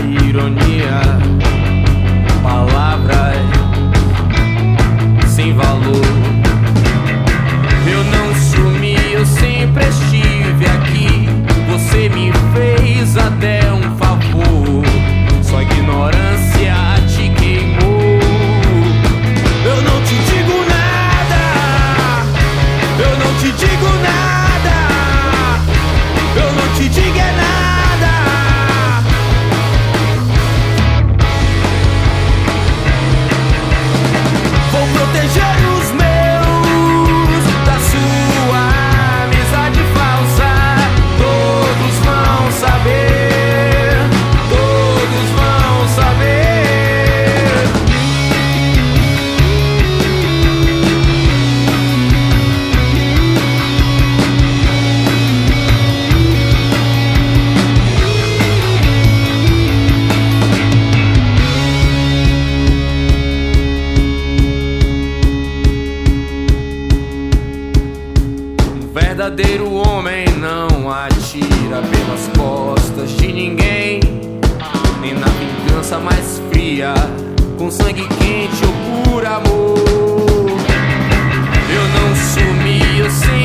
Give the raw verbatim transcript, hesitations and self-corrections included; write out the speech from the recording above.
ironia, palavras sem valor. Eu não sumi, eu sempre estive aqui. Você me fez até um favor, sua ignorância te queimou. Eu não te digo nada, eu não te digo nada, eu não te digo é nada. Vou proteger os meus da sua amizade falsa. Todos vão saber, todos vão saber. Um verdadeiro homem não atira pelas costas de ninguém, nem na vingança mais fria, com sangue quente ou por amor. Eu não sumi, eu sempre